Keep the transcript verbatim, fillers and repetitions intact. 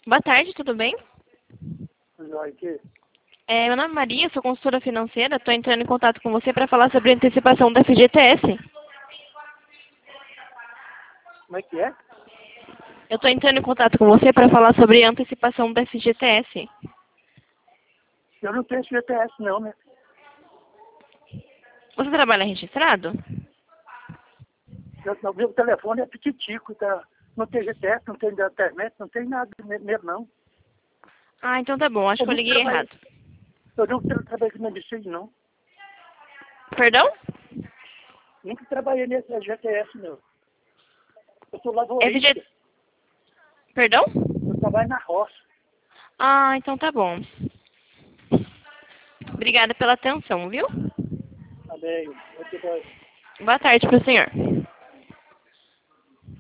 Boa tarde, tudo bem? Joia, que? É, meu nome é Maria, sou consultora financeira. Estou entrando em contato com você para falar sobre a antecipação da F G T S. Como é que é? Eu estou entrando em contato com você para falar sobre a antecipação da F G T S. Eu não tenho esse G P S não, né? Você trabalha registrado? Eu, o meu telefone é pititico, tá? Não tem G P S, não tem internet, não tem nada mesmo, não. Ah, então tá bom. Acho Eu que eu nunca liguei trabalhei, errado. eu nunca trabalhei com medicina, não. Perdão? Nunca trabalhei nesse G P S, não. Eu sou F G... lavorista, Perdão? eu trabalho na roça. Ah, então tá bom. Obrigada pela atenção, viu? Tá bem, eu te dou- Boa tarde para o senhor.